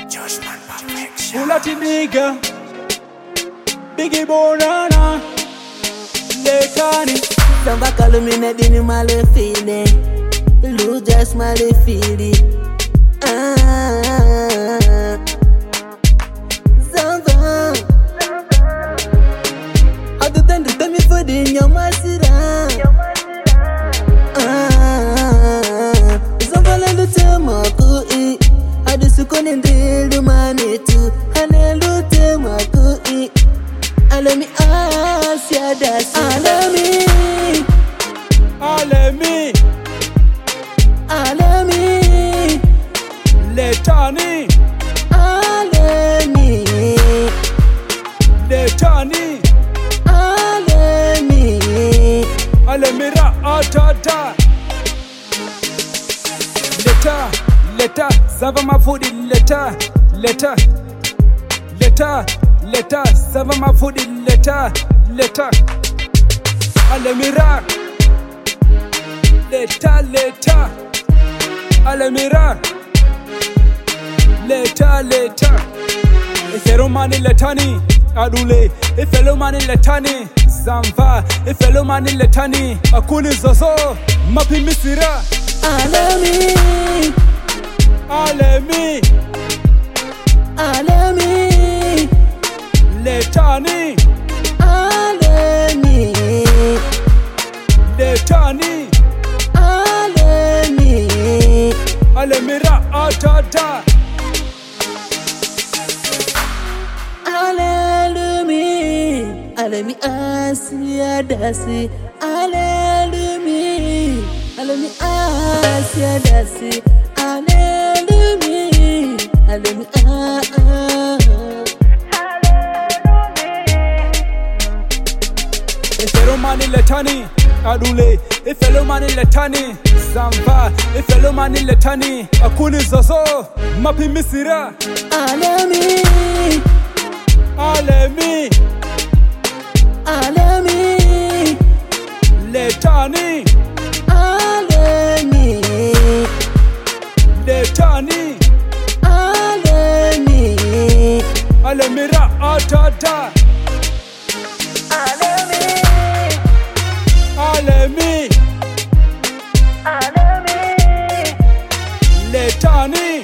Judgment perfection. Bulati nigga, Biggie Bonana, Lekani. Samba kalumine dini male fili, Lujas male fili. Samba, adu tandu tami fodi nyamasira. Samba la lutema kui, adu sukoni ndilu manitu, hane lutema kui. Alemi asya dasi, alemi. Alemi, Letani, Alemi, Letani, Alemi, Alemira atata. Leta, sava mafudi leta, sava mafudi leta. Alemira, leta. Alemira, leta. Ifelo mani letani, adule. Ifelo mani letani, zamva. Ifelo mani letani, akuli zozo, mapi misira. Alemi, Letani, Alemi, Letani, Alemi, Alemira atata. Alemi asya dasi, Alemi asya dasi, Alemi Ifelo mani letani, adule. Ifelo mani letani, zamva. Ifelo mani letani, akuli zozo, mapi misira. Alemi, Letani, Alemi, Alemira atata. Alemi, Letani,